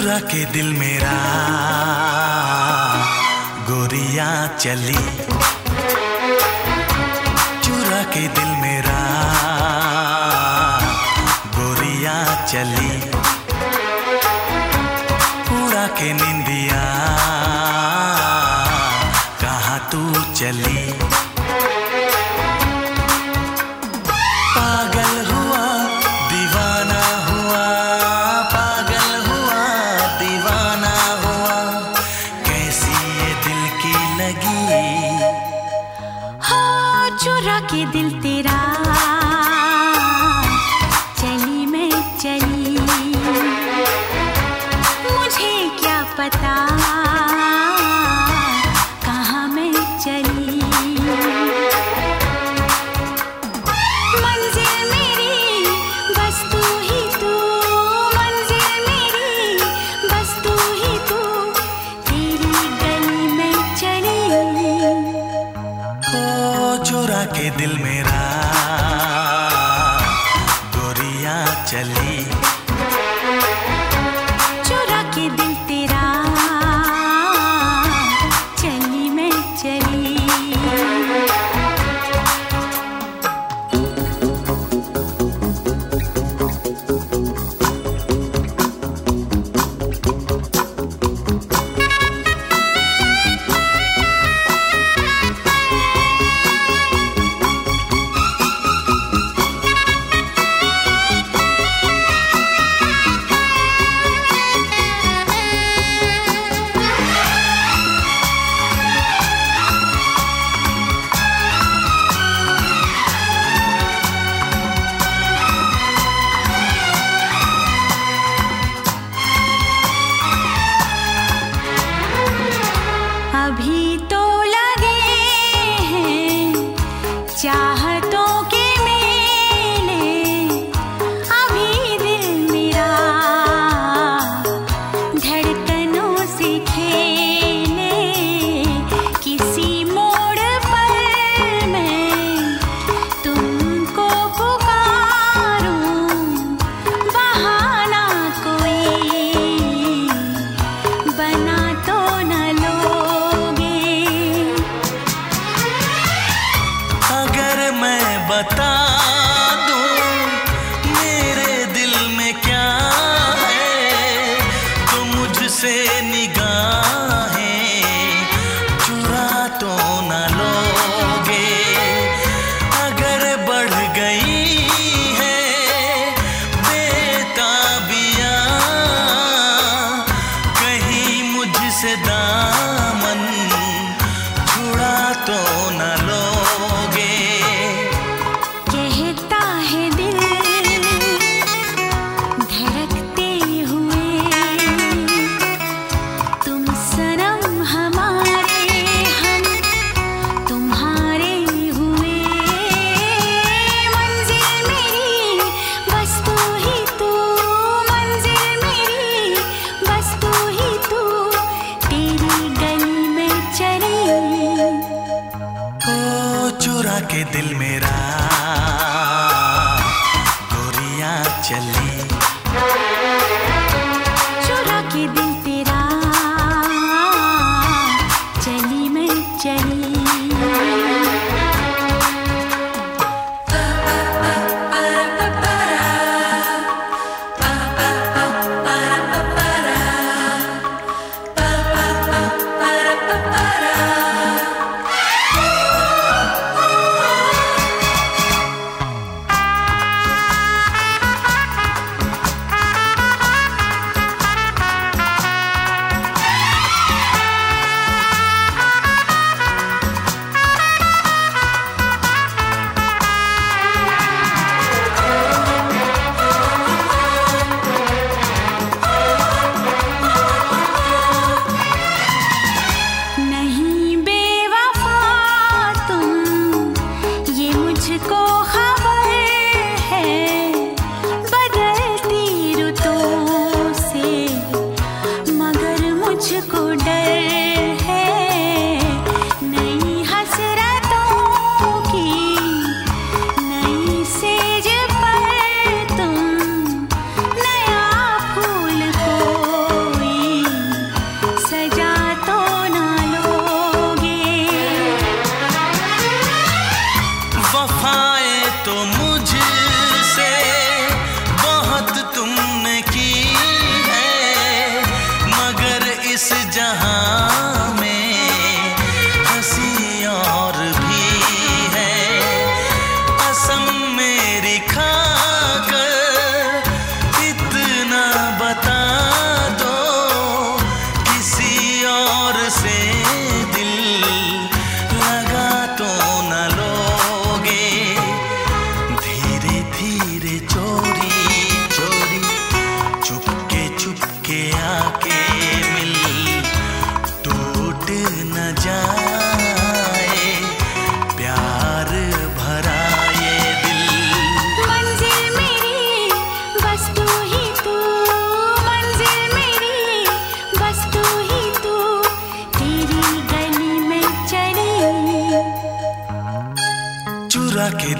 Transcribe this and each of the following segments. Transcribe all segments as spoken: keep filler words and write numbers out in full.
चुरा के दिल मेरा गोरिया चली, चुरा के दिल मेरा गोरिया चली, पूरा के निंदिया कहाँ तू चली। पागल हुआ दीवाना हुआ, पागल हुआ दीवाना हुआ, कैसी ये दिल की लगी। हो चुरा के दिल तेरा चली मैं चली, मुझे क्या पता कहाँ मैं चली। मंजिल मेरी बस तू ही तू, मंजिल मेरी बस तू ही तू, तेरी गली में चली। ओ चुरा के दिल मेरा गोरिया चली, चुरा के दिल तेरा चली मैं चली। अभी तो लगे हैं चाहतों के मेले, अभी दिल मेरा धड़कनों से खेले, किसी मोड़ पर मैं तुमको पुकारूं, बहाना कोई बना तो न बता दूं मेरे दिल में क्या है, तो मुझसे निगाहें चुरा तो न लोगे। अगर बढ़ गई है बेताबियां कहीं मुझसे दामन छुड़ा तो न लोगे। चुरा के दिल मेरा गोरिया चली, चुरा के दिल तेरा चली मैं चली।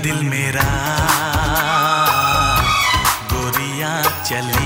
दिल मेरा गोरियां चली।